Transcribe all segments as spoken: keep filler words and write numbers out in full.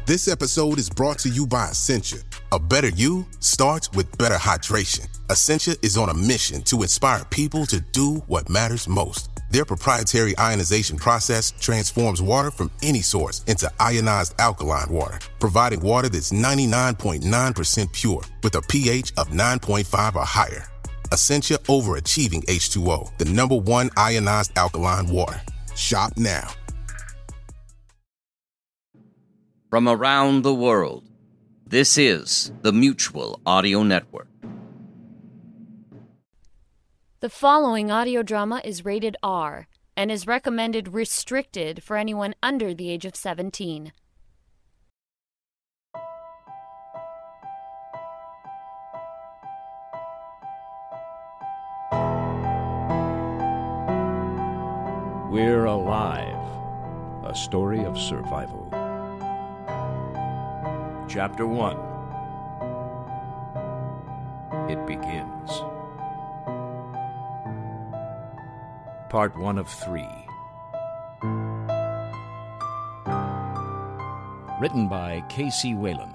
This episode is brought to you by Essentia. A better you starts with better hydration. Essentia is on a mission to inspire people to do what matters most. Their proprietary ionization process transforms water from any source into ionized alkaline water, providing water that's ninety-nine point nine percent pure with a pH of nine point five or higher. Essentia Overachieving H two O, the number one ionized alkaline water. Shop now. From around the world, this is the Mutual Audio Network. The following audio drama is rated R and is recommended restricted for anyone under the age of seventeen. We're Alive, a story of survival. Chapter one. It begins. Part one of three. Written by K C Wayland.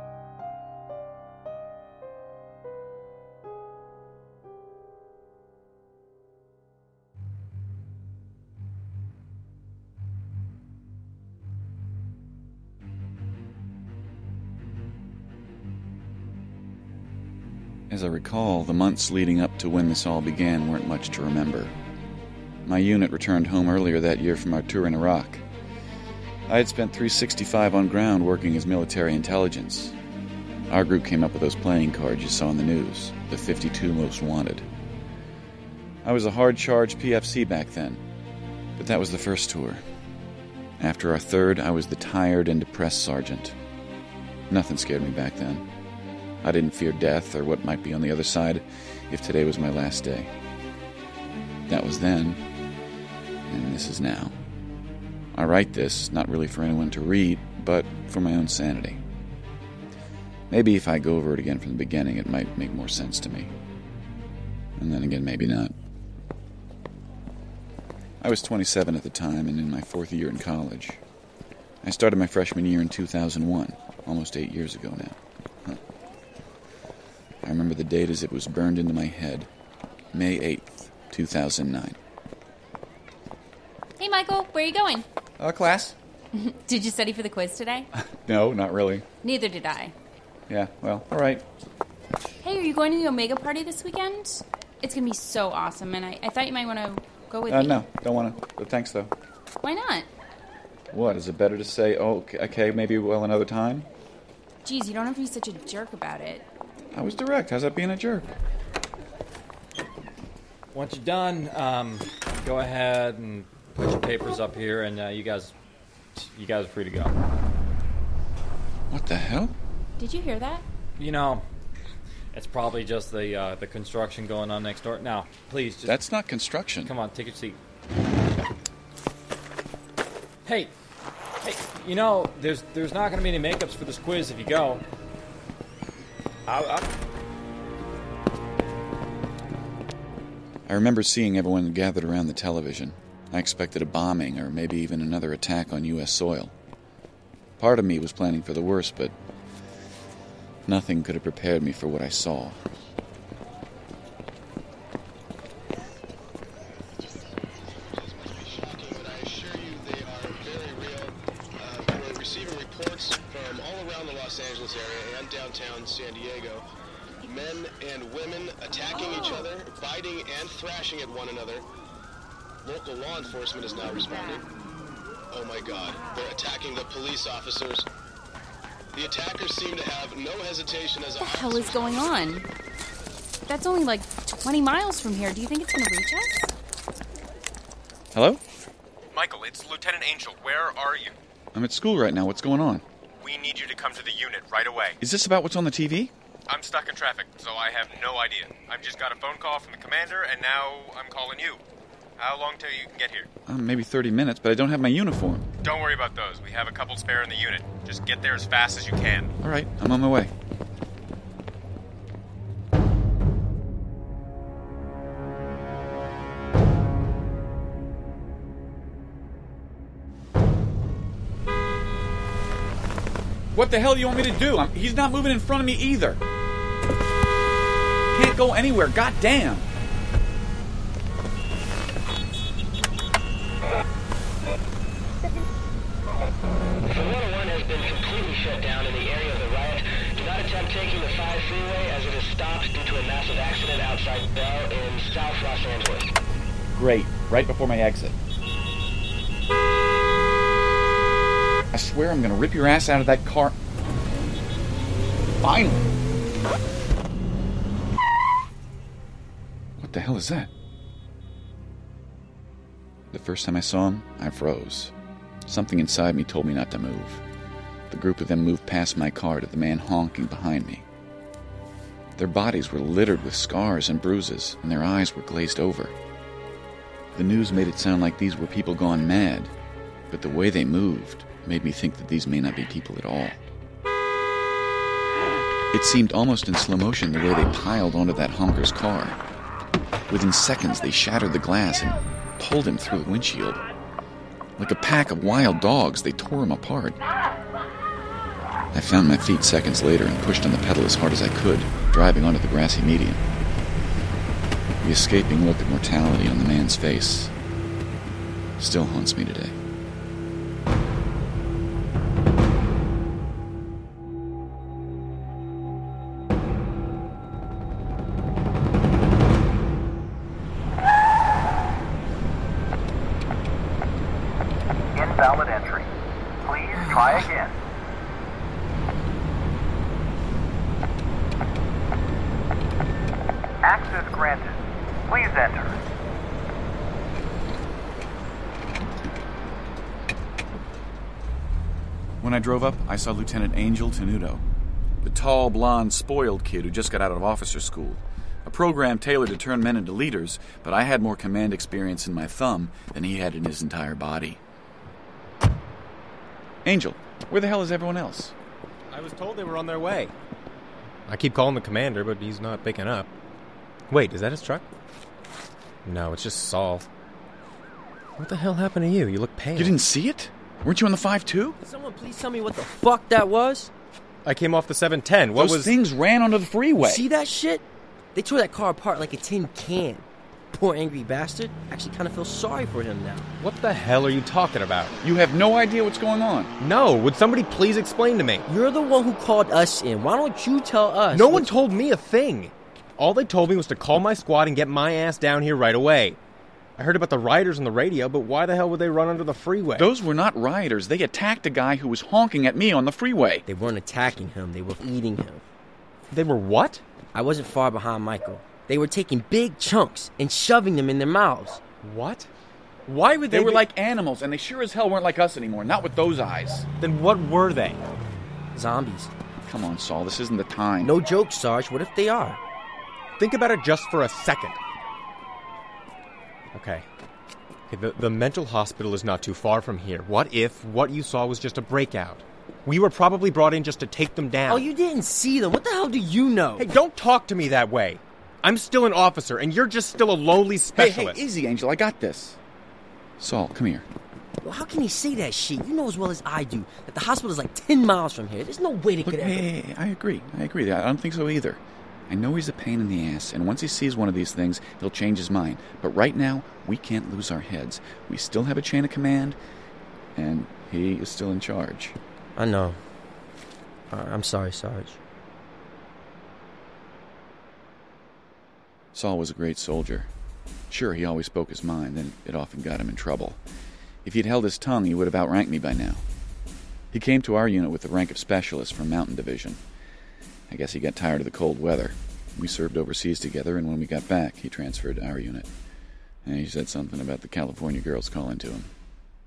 As I recall, the months leading up to when this all began weren't much to remember. My unit returned home earlier that year from our tour in Iraq. I had spent three sixty-five on ground working as military intelligence. Our group came up with those playing cards you saw in the news, the fifty-two Most Wanted. I was a hard-charged P F C back then, but that was the first tour. After our third, I was the tired and depressed sergeant. Nothing scared me back then. I didn't fear death or what might be on the other side if today was my last day. That was then, and this is now. I write this, not really for anyone to read, but for my own sanity. Maybe if I go over it again from the beginning, it might make more sense to me. And then again, maybe not. I was twenty-seven at the time and in my fourth year in college. I started my freshman year in two thousand one, almost eight years ago now. Huh. I remember the date as it was burned into my head. May eighth, two thousand nine. Hey, Michael, where are you going? Uh, class? Did you study for the quiz today? No, not really. Neither did I. Yeah, well, all right. Hey, are you going to the Omega party this weekend? It's going to be so awesome, and I, I thought you might want to go with Uh, me. no, don't want to. But thanks, though. Why not? What, is it better to say, oh, okay, okay, maybe, well, another time? Geez, you don't have to be such a jerk about it. I was direct. How's that being a jerk? Once you're done, um, go ahead and put your papers up here, and uh, you guys, you guys are free to go. What the hell? Did you hear that? You know, it's probably just the uh, the construction going on next door. Now, please, just That's not construction. come on, take your seat. Hey, hey, you know, there's there's not going to be any makeups for this quiz if you go. I'll, I'll... I remember seeing everyone gathered around the television. I expected a bombing or maybe even another attack on U S soil. Part of me was planning for the worst, but nothing could have prepared me for what I saw. San Diego. Men and women attacking each other, biting and thrashing at one another. Local law enforcement is now responding. Oh my God, they're attacking the police officers. The attackers seem to have no hesitation as a... What the hell is going on? That's only like twenty miles from here. Do you think it's going to reach us? Hello? Michael, it's Lieutenant Angel. Where are you? I'm at school right now. What's going on? We need you to come to the unit right away. Is this about what's on the T V? I'm stuck in traffic, so I have no idea. I've just got a phone call from the commander, and now I'm calling you. How long till you can get here? Uh, maybe thirty minutes, but I don't have my uniform. Don't worry about those. We have a couple spare in the unit. Just get there as fast as you can. All right, I'm on my way. What the hell do you want me to do? I'm, he's not moving in front of me either. Can't go anywhere, goddamn. Shut down in the area of the riot. Do not attempt taking the five freeway as it is stopped due to a massive accident outside Bell in South Los Angeles. Great. Right before my exit. I swear I'm gonna rip your ass out of that car. Finally. What the hell is that? The first time I saw him, I froze. Something inside me told me not to move. The group of them moved past my car to the man honking behind me. Their bodies were littered with scars and bruises, and their eyes were glazed over. The news made it sound like these were people gone mad, but the way they moved made me think that these may not be people at all. It seemed almost in slow motion the way they piled onto that honker's car. Within seconds, they shattered the glass and pulled him through the windshield. Like a pack of wild dogs, they tore him apart. I found my feet seconds later and pushed on the pedal as hard as I could, driving onto the grassy median. The escaping look of mortality on the man's face still haunts me today. Invalid entry. Please try again. Access granted. Please enter. When I drove up, I saw Lieutenant Angel Tenuto, the tall, blonde, spoiled kid who just got out of officer school. A program tailored to turn men into leaders, but I had more command experience in my thumb than he had in his entire body. Angel, where the hell is everyone else? I was told they were on their way. I keep calling the commander, but he's not picking up. Wait, is that his truck? No, it's just Saul. What the hell happened to you? You look pale. You didn't see it? Weren't you on the five two? Can someone please tell me what the fuck that was? I came off the seven ten. What Those was... things ran onto the freeway. You see that shit? They tore that car apart like a tin can. Poor angry bastard. Actually kind of feel sorry for him now. What the hell are you talking about? You have no idea what's going on. No, would somebody please explain to me? You're the one who called us in. Why don't you tell us? No one told me a thing. All they told me was to call my squad and get my ass down here right away. I heard about the rioters on the radio, but why the hell would they run under the freeway? Those were not rioters. They attacked a guy who was honking at me on the freeway. They weren't attacking him. They were eating him. They were what? I wasn't far behind Michael. They were taking big chunks and shoving them in their mouths. What? Why would they... They were be... like animals, and they sure as hell weren't like us anymore. Not with those eyes. Then what were they? Zombies. Come on, Saul. This isn't the time. No joke, Sarge. What if they are? Think about it just for a second. Okay. Okay, the, the mental hospital is not too far from here. What if what you saw was just a breakout? We were probably brought in just to take them down. Oh, you didn't see them. What the hell do you know? Hey, don't talk to me that way. I'm still an officer, and you're just still a lowly specialist. Hey, hey, easy, Angel. I got this. Saul, come here. Well, how can he say that shit? You know as well as I do that the hospital is like ten miles from here. There's no way they Look, could hey, ever... hey, hey, I agree. I agree. I don't think so either. I know he's a pain in the ass, and once he sees one of these things, he'll change his mind. But right now, we can't lose our heads. We still have a chain of command, and he is still in charge. I know. Uh, I'm sorry, Sarge. Saul was a great soldier. Sure, he always spoke his mind, and it often got him in trouble. If he'd held his tongue, he would have outranked me by now. He came to our unit with the rank of specialist from Mountain Division. I guess he got tired of the cold weather. We served overseas together, and when we got back, he transferred to our unit. And he said something about the California girls calling to him.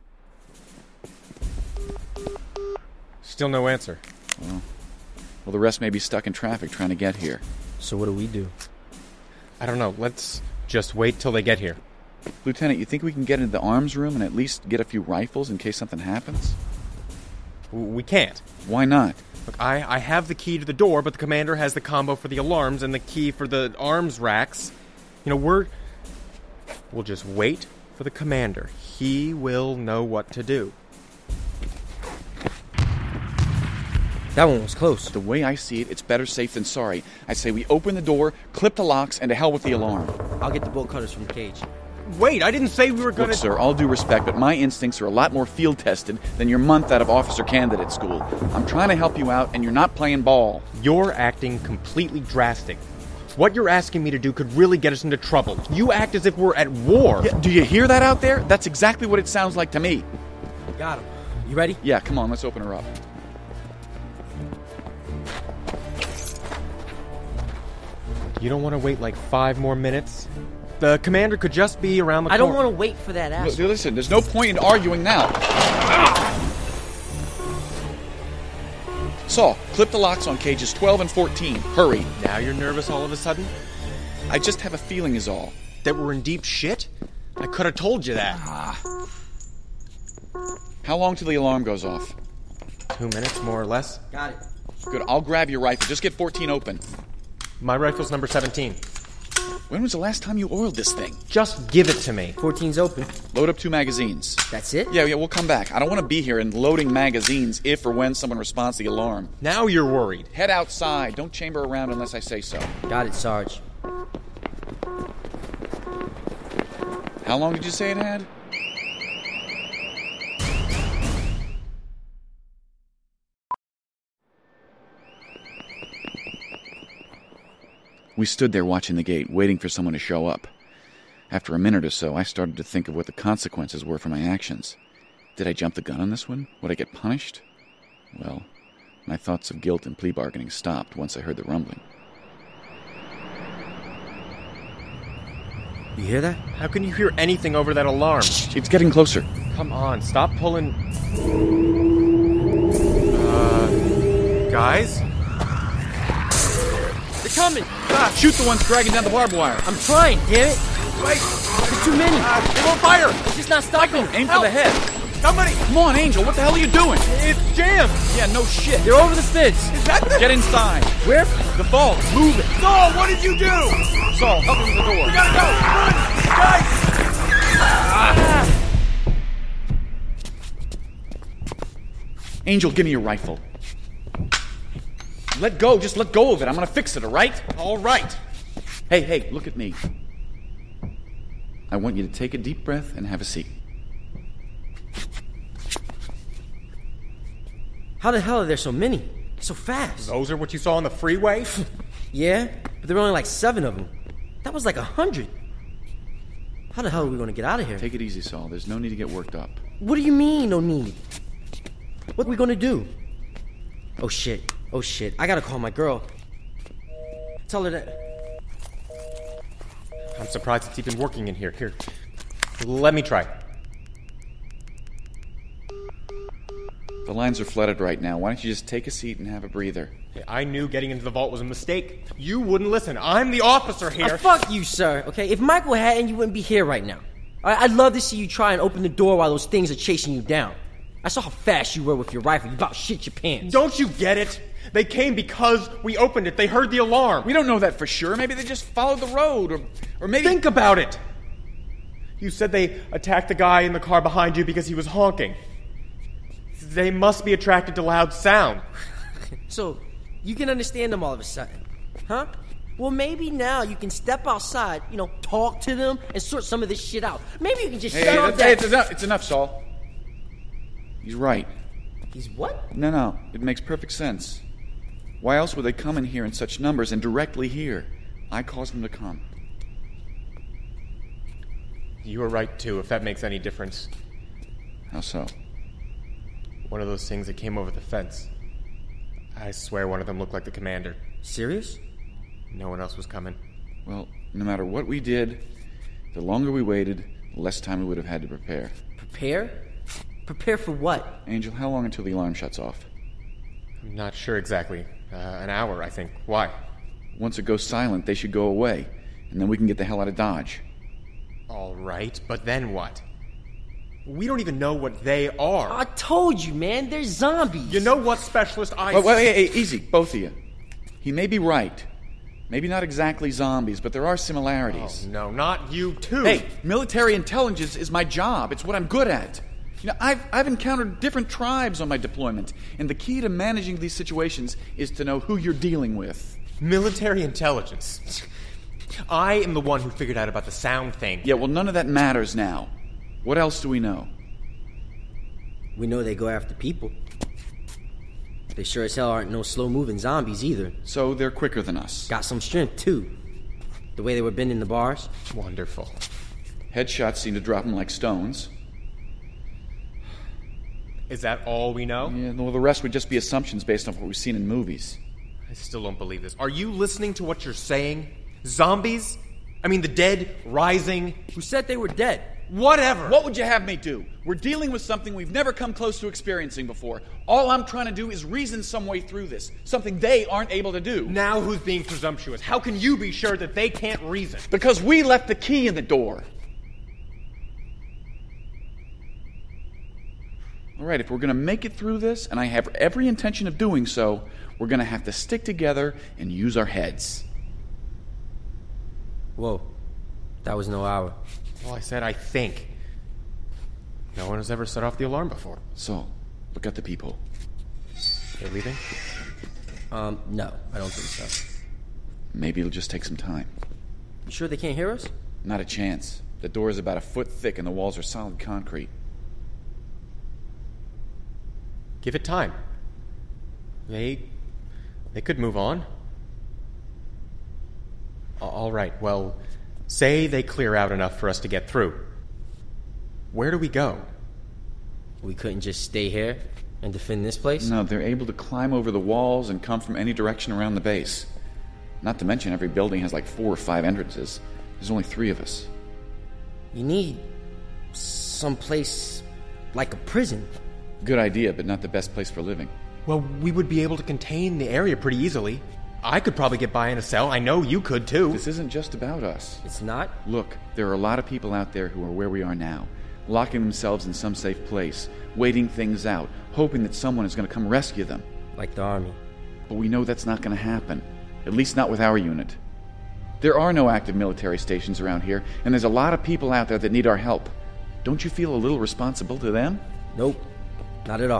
Still no answer. Well, well, the rest may be stuck in traffic trying to get here. So what do we do? I don't know. Let's just wait till they get here. Lieutenant, you think we can get into the arms room and at least get a few rifles in case something happens? We can't. Why not? Look, I, I have the key to the door, but the commander has the combo for the alarms and the key for the arms racks. You know, we're... We'll just wait for the commander. He will know what to do. That one was close. The way I see it, it's better safe than sorry. I say we open the door, clip the locks, and to hell with the alarm. I'll get the bolt cutters from the cage. Wait, I didn't say we were gonna... Look, sir, all due respect, but my instincts are a lot more field-tested than your month out of officer candidate school. I'm trying to help you out, and you're not playing ball. You're acting completely drastic. What you're asking me to do could really get us into trouble. You act as if we're at war. Yeah, do you hear that out there? That's exactly what it sounds like to me. Got him. You ready? Yeah, come on, let's open her up. You don't want to wait like five more minutes? The commander could just be around the corner. I don't want to wait for that ass. L- listen, there's no point in arguing now. Saul, clip the locks on cages twelve and fourteen. Hurry. Now you're nervous all of a sudden? I just have a feeling is all. That we're in deep shit? I could have told you that. Ah. How long till the alarm goes off? Two minutes, more or less. Got it. Good, I'll grab your rifle. Just get fourteen open. My rifle's number seventeen. When was the last time you oiled this thing? Just give it to me. fourteen's open. Load up two magazines. That's it? Yeah, yeah, we'll come back. I don't want to be here and loading magazines if or when someone responds to the alarm. Now you're worried. Head outside. Don't chamber around unless I say so. Got it, Sarge. How long did you say it had? We stood there watching the gate, waiting for someone to show up. After a minute or so, I started to think of what the consequences were for my actions. Did I jump the gun on this one? Would I get punished? Well, my thoughts of guilt and plea bargaining stopped once I heard the rumbling. You hear that? How can you hear anything over that alarm? It's getting closer. Come on, stop pulling... Uh... Guys? They're coming! Ah, shoot the ones dragging down the barbed wire. I'm trying, damn it! Wait! There's too many! Uh, they won't fire! It's just not stopping! Aim Help. for the head. Somebody! Come on, Angel, what the hell are you doing? It's jammed! Yeah, no shit. They're over the fence! Is that the... Get inside. Where? The vault. Move it. Saul, what did you do? Saul, help him with the door. We gotta go! Run! Guys! Ah. Angel, give me your rifle. Let go. Just let go of it. I'm gonna fix it, all right? All right. Hey, hey, look at me. I want you to take a deep breath and have a seat. How the hell are there so many? So fast? Those are what you saw on the freeway? Yeah, but there were only like seven of them. That was like a hundred. How the hell are we going to get out of here? Take it easy, Saul. There's no need to get worked up. What do you mean, no need? What are we going to do? Oh, shit. Oh, shit. I got to call my girl. Tell her that... I'm surprised it's even working in here. Here. Let me try. The lines are flooded right now. Why don't you just take a seat and have a breather? Hey, I knew getting into the vault was a mistake. You wouldn't listen. I'm the officer here. Uh, fuck you, sir. Okay, if Michael hadn't, you wouldn't be here right now. All right, I'd love to see you try and open the door while those things are chasing you down. I saw how fast you were with your rifle. You about shit your pants. Don't you get it? They came because we opened it. They heard the alarm. We don't know that for sure. Maybe they just followed the road, or, or maybe... Think about it. You said they attacked the guy in the car behind you because he was honking. They must be attracted to loud sound. So, you can understand them all of a sudden, huh? Well, maybe now you can step outside, you know, talk to them, and sort some of this shit out. Maybe you can just hey, shut hey, up hey, that... It's enough, it's enough, Saul. He's right. He's what? No, no, it makes perfect sense. Why else would they come in here in such numbers and directly here? I caused them to come. You were right, too, if that makes any difference. How so? One of those things that came over the fence. I swear one of them looked like the commander. Serious? No one else was coming. Well, no matter what we did, the longer we waited, the less time we would have had to prepare. Prepare? Prepare for what? Angel, how long until the alarm shuts off? I'm not sure exactly. Uh, an hour, I think. Why? Once it goes silent, they should go away, and then we can get the hell out of Dodge. All right, but then what? We don't even know what they are. I told you, man. They're zombies. You know what, Specialist? I... Wait, wait, wait, hey, easy, both of you. He may be right. Maybe not exactly zombies, but there are similarities. Oh, no, not you too. Hey, military intelligence is my job. It's what I'm good at. You know, I've, I've encountered different tribes on my deployment, and the key to managing these situations is to know who you're dealing with. Military intelligence. I am the one who figured out about the sound thing. Yeah, well, none of that matters now. What else do we know? We know they go after people. They sure as hell aren't no slow-moving zombies either. So they're quicker than us. Got some strength, too. The way they were bending the bars. Wonderful. Headshots seem to drop them like stones. Is that all we know? Yeah, well, the rest would just be assumptions based on what we've seen in movies. I still don't believe this. Are you listening to what you're saying? Zombies? I mean, the dead rising? Who said they were dead? Whatever. What would you have me do? We're dealing with something we've never come close to experiencing before. All I'm trying to do is reason some way through this. Something they aren't able to do. Now who's being presumptuous? How can you be sure that they can't reason? Because we left the key in the door. All right, if we're going to make it through this, and I have every intention of doing so, we're going to have to stick together and use our heads. Whoa. That was no hour. Well, I said I think. No one has ever set off the alarm before. So, look at the people. They're leaving? Um, no, I don't think so. Maybe it'll just take some time. You sure they can't hear us? Not a chance. The door is about a foot thick and the walls are solid concrete. Give it time. They... they could move on. All right, well, say they clear out enough for us to get through. Where do we go? We couldn't just stay here and defend this place? No, they're able to climb over the walls and come from any direction around the base. Not to mention every building has like four or five entrances. There's only three of us. You need someplace like a prison. Good idea, but not the best place for living. Well, we would be able to contain the area pretty easily. I could probably get by in a cell. I know you could, too. This isn't just about us. It's not? Look, there are a lot of people out there who are where we are now, locking themselves in some safe place, waiting things out, hoping that someone is going to come rescue them. Like the army. But we know that's not going to happen. At least not with our unit. There are no active military stations around here, and there's a lot of people out there that need our help. Don't you feel a little responsible to them? Nope. Not at all.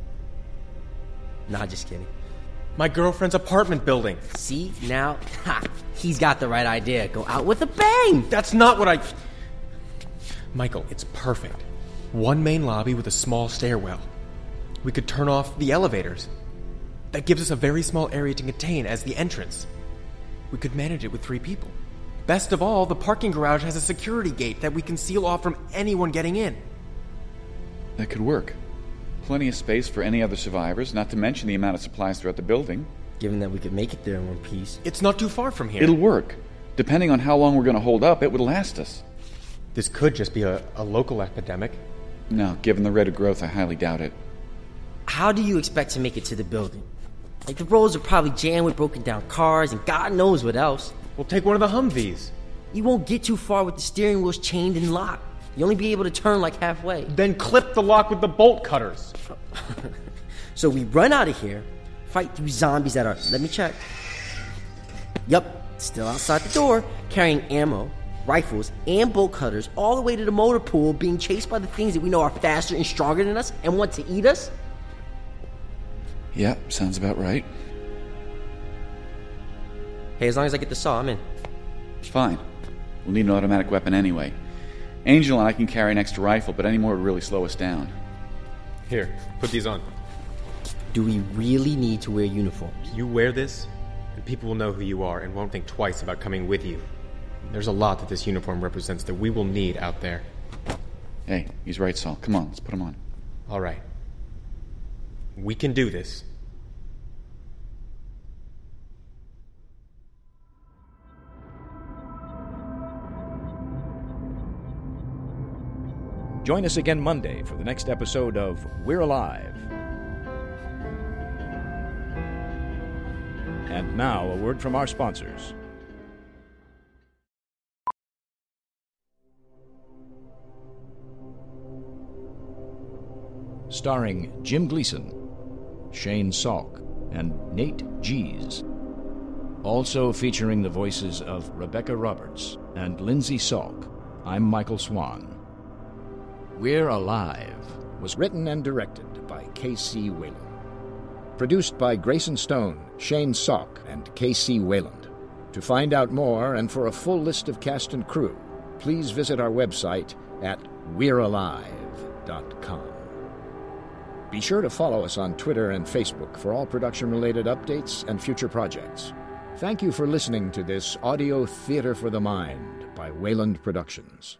Nah, just kidding. My girlfriend's apartment building. See, now, ha, he's got the right idea. Go out with a bang! That's not what I... Michael, it's perfect. One main lobby with a small stairwell. We could turn off the elevators. That gives us a very small area to contain as the entrance. We could manage it with three people. Best of all, the parking garage has a security gate that we can seal off from anyone getting in. That could work. Plenty of space for any other survivors, not to mention the amount of supplies throughout the building. Given that we could make it there in one piece. It's not too far from here. It'll work. Depending on how long we're going to hold up, it would last us. This could just be a, a local epidemic. No, given the rate of growth, I highly doubt it. How do you expect to make it to the building? Like, the roads are probably jammed with broken down cars and God knows what else. We'll take one of the Humvees. You won't get too far with the steering wheels chained and locked. You'll only be able to turn like halfway. Then clip the lock with the bolt cutters. So we run out of here, fight through zombies that are... Let me check. Yup, still outside the door, carrying ammo, rifles, and bolt cutters all the way to the motor pool, being chased by the things that we know are faster and stronger than us and want to eat us? Yep, sounds about right. Hey, as long as I get the saw, I'm in. Fine. We'll need an automatic weapon anyway. Angel and I can carry an extra rifle, but any more would really slow us down. Here, put these on. Do we really need to wear uniforms? You wear this, and people will know who you are and won't think twice about coming with you. There's a lot that this uniform represents that we will need out there. Hey, he's right, Saul. Come on, let's put him on. All right. We can do this. Join us again Monday for the next episode of We're Alive. And now, a word from our sponsors. Starring Jim Gleason, Shane Salk, and Nate Gies. Also featuring the voices of Rebecca Roberts and Lindsay Salk, I'm Michael Swan. We're Alive. was written and directed by K C Wayland. Produced by Grayson Stone, Shane Salk, and K C Wayland. To find out more and for a full list of cast and crew, please visit our website at we're alive dot com. Be sure to follow us on Twitter and Facebook for all production-related updates and future projects. Thank you for listening to this audio theater for the mind by Wayland Productions.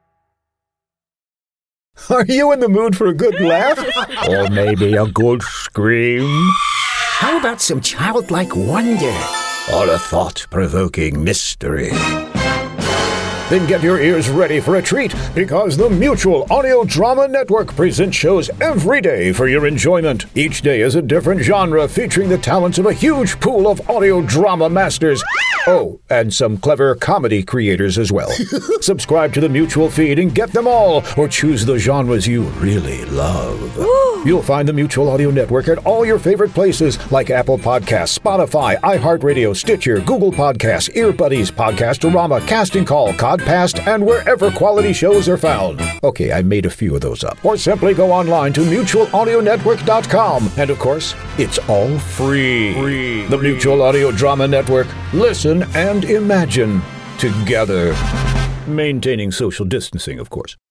Are you in the mood for a good laugh? Or maybe a good scream? How about some childlike wonder? Or a thought-provoking mystery? Then get your ears ready for a treat, because the Mutual Audio Drama Network presents shows every day for your enjoyment. Each day is a different genre featuring the talents of a huge pool of audio drama masters. Oh, and some clever comedy creators as well. Subscribe to the Mutual feed and get them all, or choose the genres you really love. Ooh. You'll find the Mutual Audio Network at all your favorite places like Apple Podcasts, Spotify, iHeartRadio, Stitcher, Google Podcasts, EarBuddies, Podcastorama, Casting Call, Codcast, and wherever quality shows are found. Okay, I made a few of those up. Or simply go online to mutual audio network dot com. And of course, it's all free. free. The Mutual Audio Drama Network. Listen and imagine together. Maintaining social distancing, of course.